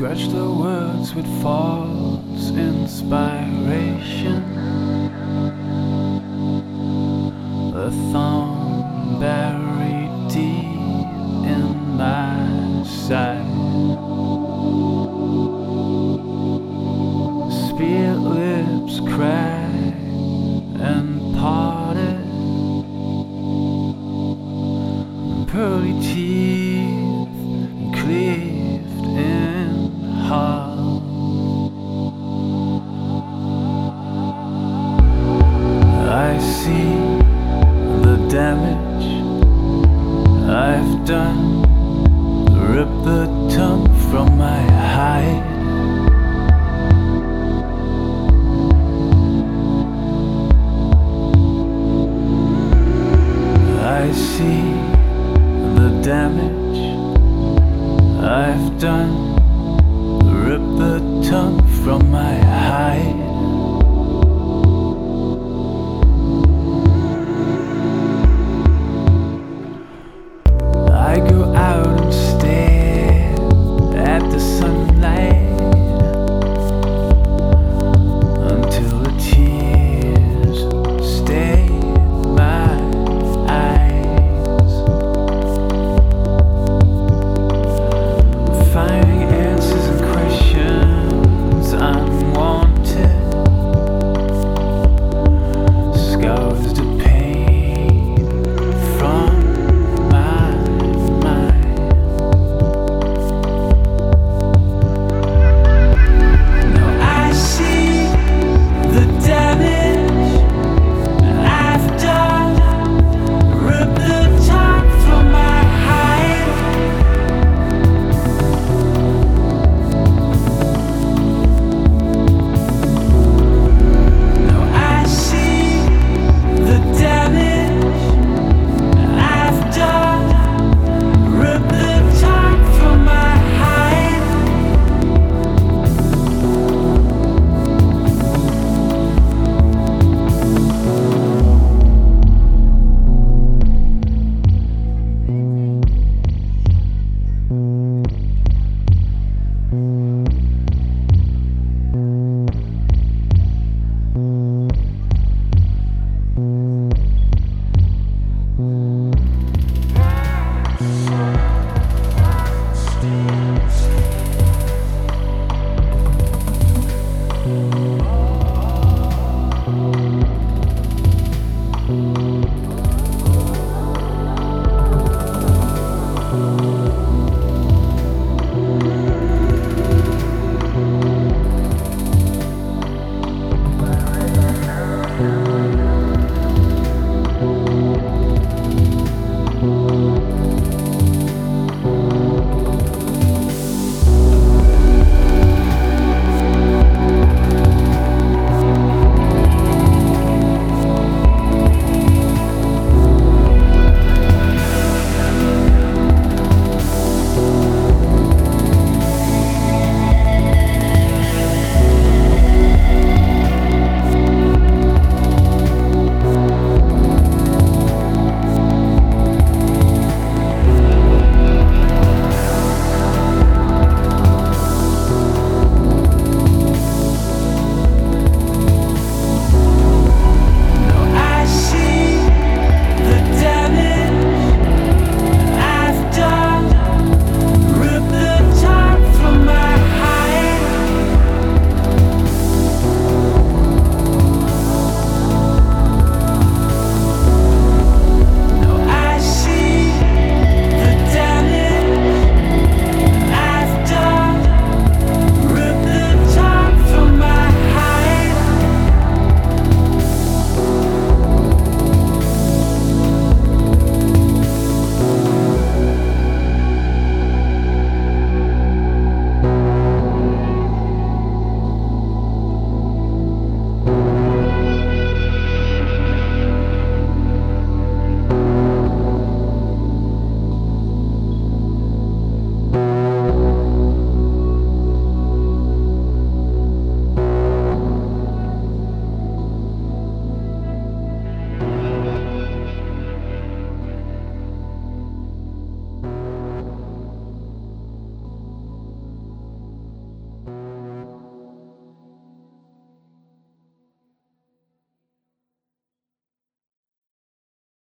Scratch the words with false inspiration. A thorn buried deep in my side. Spear lips cracked and parted. Pearly teeth cleaved in half. I see the damage I've done. Rip the tongue from my hide. I see the damage I've done. Rip the tongue from my hide. I go out and stare at the sunlight until the tears stain my eyes. Finding answers and questions unwanted. Scars to pain from my mind. Now I see the damage I've done. Rip the tongue from my hide. Now I see the damage I've done. Rip the tongue from my hide.